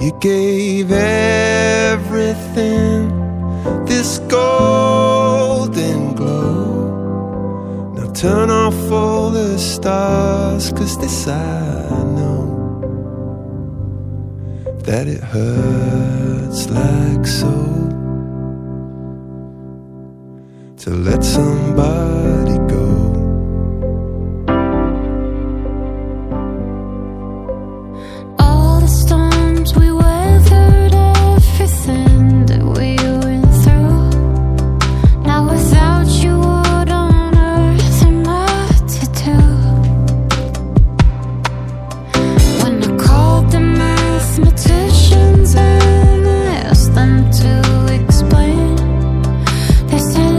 You gave everything this golden glow. Now turn off all the stars, 'cause this I know, that it hurts like so to let somebody